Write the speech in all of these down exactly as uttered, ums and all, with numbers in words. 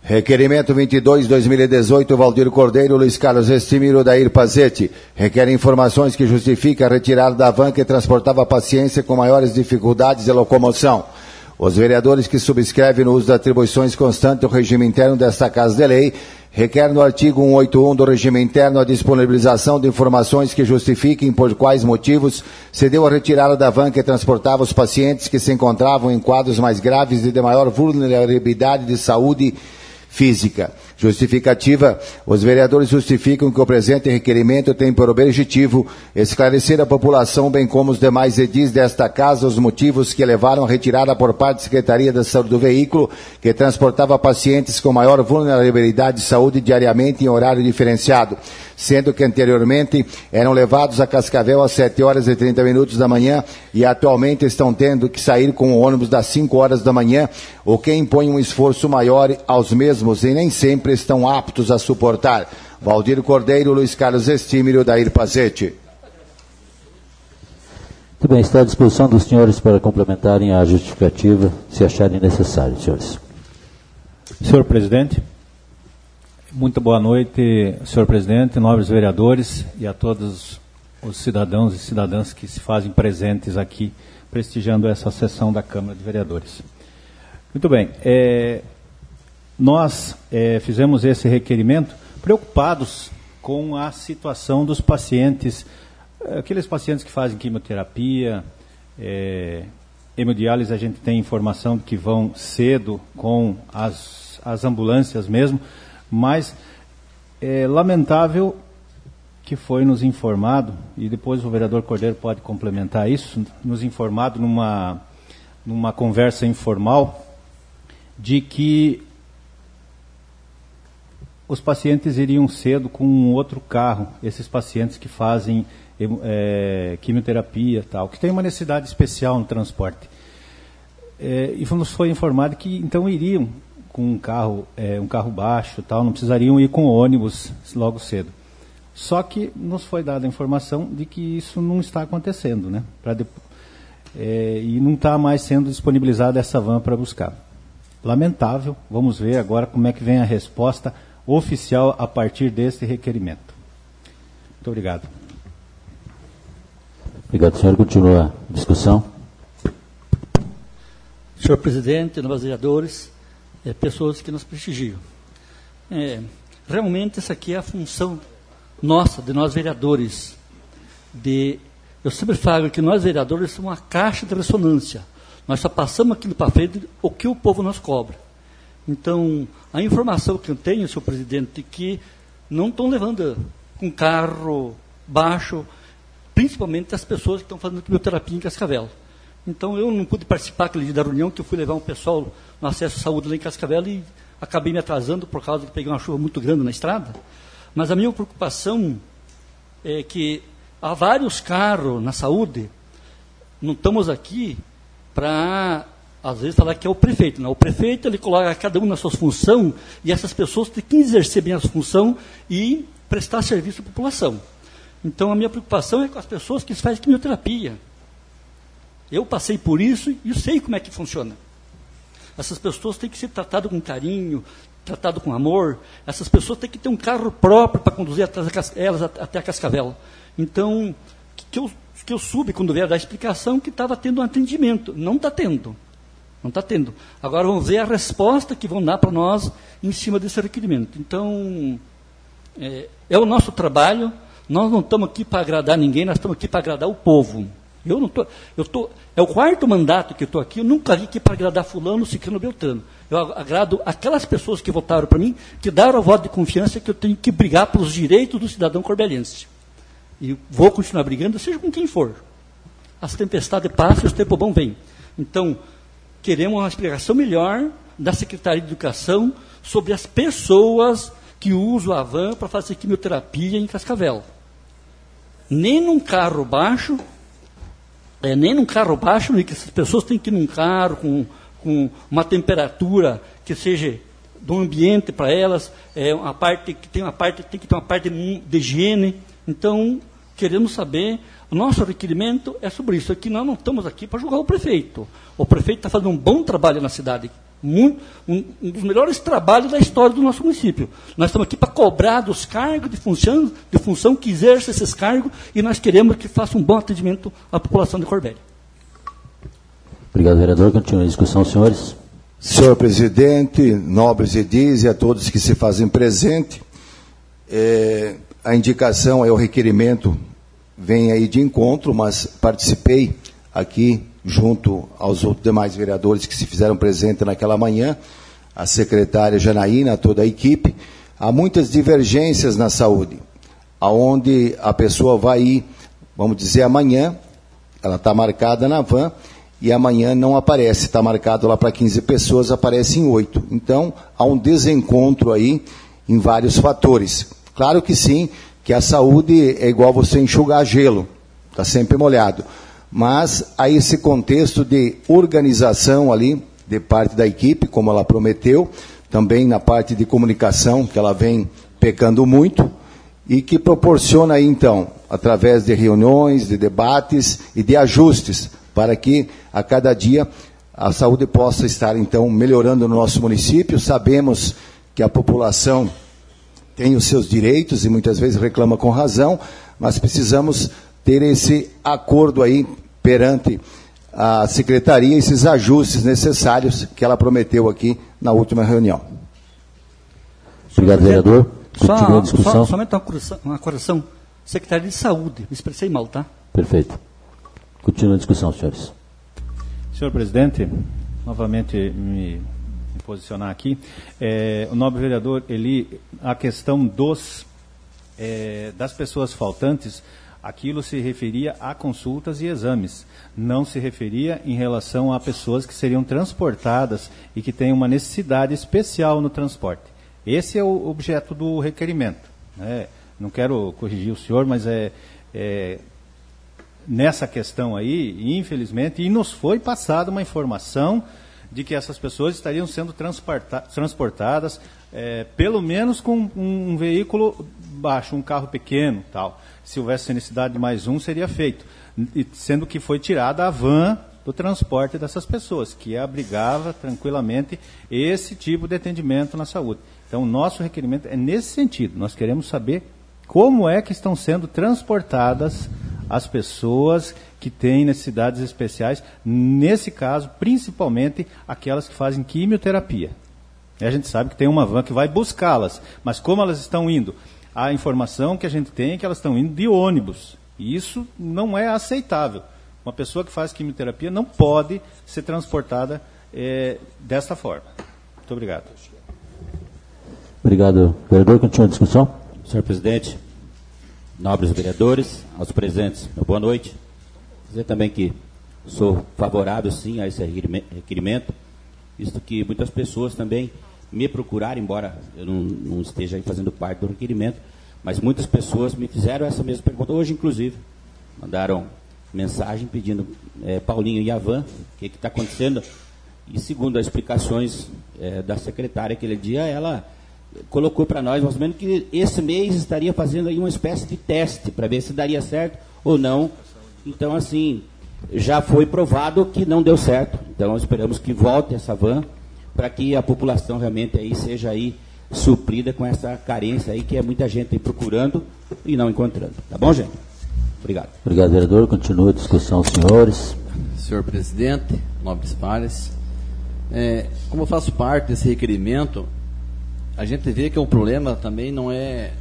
Requerimento vinte e dois, dois mil e dezoito, Valdir Cordeiro, Luiz Carlos Estimiro, Dair Pazete. Requer informações que justificam a retirada da van que transportava paciência com maiores dificuldades de locomoção. Os vereadores que subscrevem no uso das atribuições constantes do regime interno desta Casa de Lei requer no artigo cento e oitenta e um do regime interno a disponibilização de informações que justifiquem por quais motivos se deu a retirada da van que transportava os pacientes que se encontravam em quadros mais graves e de maior vulnerabilidade de saúde física. Justificativa: os vereadores justificam que o presente requerimento tem por objetivo esclarecer à população, bem como os demais edis desta Casa, os motivos que levaram a retirada por parte da Secretaria da Saúde do veículo que transportava pacientes com maior vulnerabilidade de saúde diariamente em horário diferenciado, sendo que anteriormente eram levados a Cascavel às sete horas e trinta minutos da manhã e atualmente estão tendo que sair com o ônibus das cinco horas da manhã, o que impõe um esforço maior aos mesmos e nem sempre estão aptos a suportar. Valdir Cordeiro, Luiz Carlos Estímero, Dair Pazete. Muito bem, está à disposição dos senhores para complementarem a justificativa, se acharem necessário, senhores. Senhor presidente, muito boa noite, senhor presidente, nobres vereadores e a todos os cidadãos e cidadãs que se fazem presentes aqui, prestigiando essa sessão da Câmara de Vereadores. Muito bem, é, nós é, fizemos esse requerimento preocupados com a situação dos pacientes, aqueles pacientes que fazem quimioterapia, é, hemodiálise, a gente tem informação de que vão cedo com as, as ambulâncias mesmo, mas é lamentável que foi nos informado, e depois o vereador Cordeiro pode complementar isso, nos informado numa, numa conversa informal, de que os pacientes iriam cedo com um outro carro, esses pacientes que fazem é, quimioterapia e tal, que tem uma necessidade especial no transporte. É, e nos foi informado que então iriam com um carro, é, um carro baixo, tal, não precisariam ir com ônibus logo cedo. Só que nos foi dada a informação de que isso não está acontecendo, né? Pra de, é, e não está mais sendo disponibilizada essa van para buscar. Lamentável, vamos ver agora como é que vem a resposta oficial a partir desse requerimento. Muito obrigado. Obrigado, senhor. Continua a discussão. Senhor presidente, nobres vereadores, é, pessoas que nos prestigiam. É, realmente, essa aqui é a função nossa, de nós vereadores. De, eu sempre falo que nós vereadores somos uma caixa de ressonância. Nós só passamos aquilo para frente o que o povo nos cobra. Então, a informação que eu tenho, senhor presidente, é que não estão levando com carro baixo, principalmente as pessoas que estão fazendo quimioterapia em Cascavel. Então, eu não pude participar aquele dia da reunião, que eu fui levar um pessoal no acesso à saúde lá em Cascavel e acabei me atrasando por causa de pegar uma chuva muito grande na estrada. Mas a minha preocupação é que há vários carros na saúde, não estamos aqui para, às vezes, falar que é o prefeito. Não. O prefeito, ele coloca cada um na sua função e essas pessoas têm que exercer bem a sua função e prestar serviço à população. Então, a minha preocupação é com as pessoas que fazem quimioterapia. Eu passei por isso e eu sei como é que funciona. Essas pessoas têm que ser tratadas com carinho, tratadas com amor. Essas pessoas têm que ter um carro próprio para conduzir elas até a Cascavel. Então, que eu, que eu soube quando veio dar a explicação que estava tendo um atendimento. Não está tendo. Não está tendo. Agora vamos ver a resposta que vão dar para nós em cima desse requerimento. Então, é, é o nosso trabalho. Nós não estamos aqui para agradar ninguém, nós estamos aqui para agradar o povo. Eu não tô, eu tô, é o quarto mandato que eu estou aqui, eu nunca vim aqui para agradar fulano, ciclano, beltrano. Eu agrado aquelas pessoas que votaram para mim, que deram o voto de confiança que eu tenho que brigar pelos direitos do cidadão corbelense. E vou continuar brigando, seja com quem for. As tempestades passam e os tempos bons vêm. Então, queremos uma explicação melhor da Secretaria de Educação sobre as pessoas que usam a van para fazer quimioterapia em Cascavel. Nem num carro baixo, é, nem num carro baixo, que essas pessoas têm que ir num carro com, com uma temperatura que seja do ambiente para elas, é uma parte que tem uma parte tem que ter uma parte de, de higiene. Então, queremos saber, o nosso requerimento é sobre isso. Aqui nós não estamos aqui para julgar o prefeito. O prefeito está fazendo um bom trabalho na cidade. Muito, um, um dos melhores trabalhos da história do nosso município. Nós estamos aqui para cobrar dos cargos de função, de função que exerce esses cargos, e nós queremos que faça um bom atendimento à população de Corbélia. Obrigado, vereador. Continua a discussão, senhores. Senhor presidente, nobres edis e a todos que se fazem presente, é, a indicação é o requerimento, vem aí de encontro, mas participei aqui junto aos outros demais vereadores que se fizeram presente naquela manhã, a secretária Janaína, toda a equipe. Há muitas divergências na saúde, aonde a pessoa vai ir, vamos dizer, amanhã, ela está marcada na van, e amanhã não aparece, está marcado lá para quinze pessoas, aparece em oito. Então, há um desencontro aí em vários fatores. Claro que sim, que a saúde é igual você enxugar gelo, está sempre molhado. Mas há esse contexto de organização ali, de parte da equipe, como ela prometeu, também na parte de comunicação, que ela vem pecando muito, e que proporciona aí, então, através de reuniões, de debates e de ajustes, para que a cada dia a saúde possa estar, então, melhorando no nosso município. Sabemos que a população tem os seus direitos e muitas vezes reclama com razão, mas precisamos ter esse acordo aí perante a secretaria, esses ajustes necessários que ela prometeu aqui na última reunião. Obrigado, vereador. Continua a discussão. Só, somente uma correção, uma correção. Secretaria de Saúde, me expressei mal, tá? Perfeito. Continua a discussão, senhores. Senhor presidente, novamente me, me posicionar aqui. É, o nobre vereador Eli, a questão dos, é, das pessoas faltantes, aquilo se referia a consultas e exames, não se referia em relação a pessoas que seriam transportadas e que têm uma necessidade especial no transporte. Esse é o objeto do requerimento, né? Não quero corrigir o senhor, mas é, é nessa questão aí, infelizmente, e nos foi passada uma informação de que essas pessoas estariam sendo transporta transportadas é, pelo menos com um, um veículo baixo, um carro pequeno, tal. Se houvesse necessidade de mais um, seria feito. E, sendo que foi tirada a van do transporte dessas pessoas, que abrigava tranquilamente esse tipo de atendimento na saúde. Então, o nosso requerimento é nesse sentido. Nós queremos saber como é que estão sendo transportadas as pessoas que têm necessidades especiais, nesse caso, principalmente aquelas que fazem quimioterapia. E a gente sabe que tem uma van que vai buscá-las, mas como elas estão indo? A informação que a gente tem é que elas estão indo de ônibus, e isso não é aceitável. Uma pessoa que faz quimioterapia não pode ser transportada é, desta forma. Muito obrigado. Obrigado. Vereador, continua a discussão. Senhor presidente, nobres vereadores, aos presentes, boa noite. Dizer também que sou favorável, sim, a esse requerimento, visto que muitas pessoas também me procuraram, embora eu não, não esteja aí fazendo parte do requerimento, mas muitas pessoas me fizeram essa mesma pergunta, hoje inclusive, mandaram mensagem pedindo, é, Paulinho e Avan, o que está acontecendo? E segundo as explicações é, da secretária aquele dia, ela colocou para nós, mais ou menos, que esse mês estaria fazendo aí uma espécie de teste, para ver se daria certo ou não. Então, assim, já foi provado que não deu certo. Então, esperamos que volte essa van, para que a população realmente aí seja aí suprida com essa carência aí, que é muita gente aí procurando e não encontrando. Tá bom, gente? Obrigado. Obrigado, vereador. Continua a discussão, senhores. Senhor presidente, nobres pares, é, como eu faço parte desse requerimento, a gente vê que o problema também não é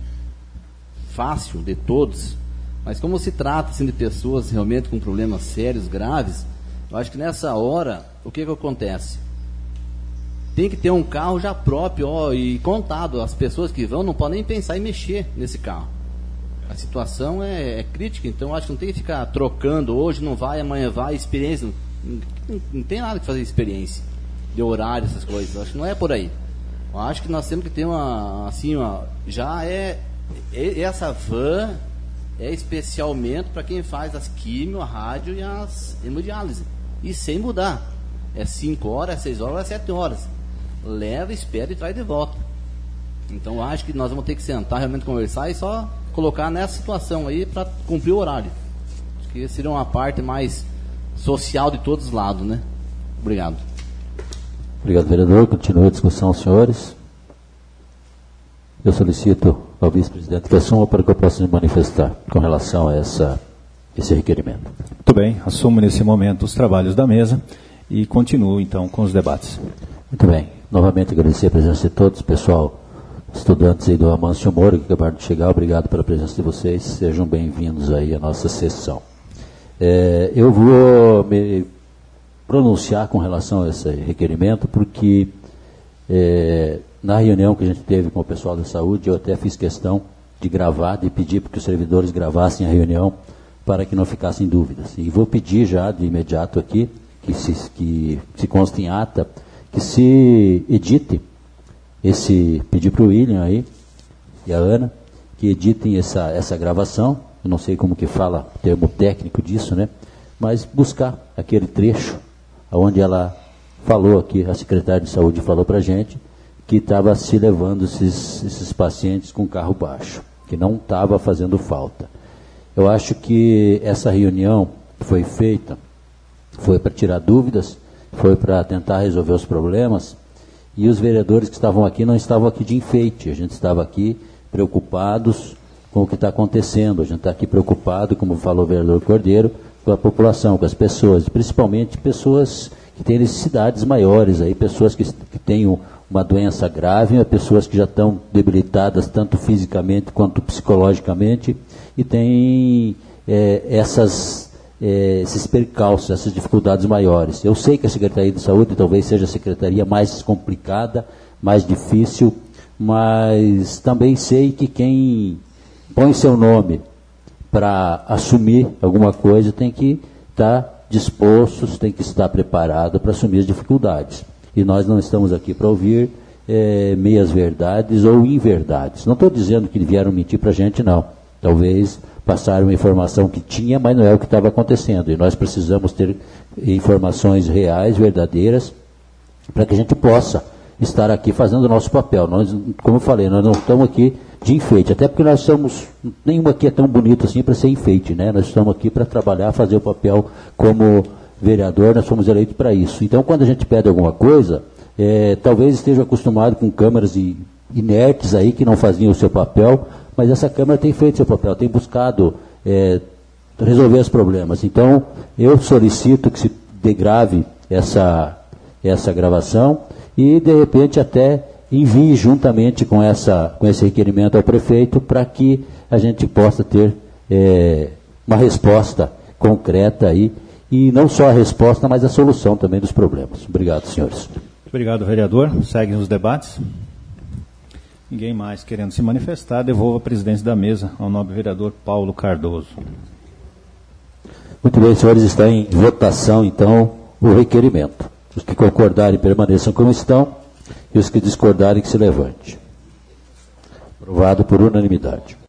fácil de todos, mas como se trata assim, de pessoas realmente com problemas sérios, graves, eu acho que nessa hora, o que que acontece? Tem que ter um carro já próprio, ó, e contado, as pessoas que vão não podem nem pensar em mexer nesse carro. A situação é, é crítica, então eu acho que não tem que ficar trocando, hoje não vai, amanhã vai, experiência, não, não, não tem nada que fazer experiência, de horário, essas coisas, eu acho que não é por aí. Eu acho que nós temos que ter uma, assim, uma, já é, é essa van é especialmente para quem faz as quimio, a rádio e as hemodiálise, e sem mudar, é cinco horas, é seis horas, é sete horas, leva, espera e traz de volta. Então eu acho que nós vamos ter que sentar, realmente conversar e só colocar nessa situação aí para cumprir o horário. Acho que seria uma parte mais social de todos os lados, né? Obrigado. Obrigado, vereador. Continua a discussão, senhores. Eu solicito ao vice-presidente que assuma para que eu possa me manifestar com relação a essa, esse requerimento. Muito bem, assumo nesse momento os trabalhos da mesa e continuo então com os debates. Muito bem. Novamente agradecer a presença de todos, pessoal, estudantes aí do Amâncio Moura que acabaram de chegar. Obrigado pela presença de vocês. Sejam bem-vindos aí à nossa sessão. É, eu vou me pronunciar com relação a esse requerimento porque é, na reunião que a gente teve com o pessoal da saúde, eu até fiz questão de gravar, de pedir para que os servidores gravassem a reunião para que não ficassem dúvidas. E vou pedir já de imediato aqui, que se, que se conste em ata, que se edite esse, pedir para o William aí, e a Ana, que editem essa, essa gravação, eu não sei como que fala o termo técnico disso, né? Mas buscar aquele trecho onde ela falou aqui, a secretária de saúde falou para a gente, que estava se levando esses, esses pacientes com carro baixo, que não estava fazendo falta. Eu acho que essa reunião foi feita, foi para tirar dúvidas, foi para tentar resolver os problemas, e os vereadores que estavam aqui não estavam aqui de enfeite, a gente estava aqui preocupados com o que está acontecendo, a gente está aqui preocupado, como falou o vereador Cordeiro, com a população, com as pessoas, principalmente pessoas que têm necessidades maiores, aí, pessoas que, que têm uma doença grave, pessoas que já estão debilitadas tanto fisicamente quanto psicologicamente e têm é, essas, é, esses percalços, essas dificuldades maiores. Eu sei que a Secretaria de Saúde talvez seja a secretaria mais complicada, mais difícil, mas também sei que quem põe seu nome para assumir alguma coisa tem que estar disposto, tem que estar preparado para assumir as dificuldades. E nós não estamos aqui para ouvir é, meias verdades ou inverdades. Não estou dizendo que vieram mentir para a gente, não. Talvez passaram uma informação que tinha, mas não é o que estava acontecendo. E nós precisamos ter informações reais, verdadeiras, para que a gente possa estar aqui fazendo o nosso papel. Nós, como eu falei, nós não estamos aqui de enfeite, até porque nós somos, nenhuma aqui é tão bonito assim para ser enfeite, né? Nós estamos aqui para trabalhar, fazer o papel como vereador, nós fomos eleitos para isso. Então, quando a gente pede alguma coisa, é, talvez esteja acostumado com câmeras inertes aí, que não faziam o seu papel, mas essa Câmara tem feito seu papel, tem buscado é, resolver os problemas. Então, eu solicito que se degrave essa, essa gravação e, de repente, até envie juntamente com, essa, com esse requerimento ao prefeito para que a gente possa ter é, uma resposta concreta aí, e não só a resposta, mas a solução também dos problemas. Obrigado, senhores. Obrigado, vereador. Seguem os debates. Ninguém mais querendo se manifestar, devolvo a presidência da mesa ao nobre vereador Paulo Cardoso. Muito bem, senhores, está em votação, então, o requerimento. Os que concordarem permaneçam como estão, e os que discordarem que se levante. Aprovado por unanimidade.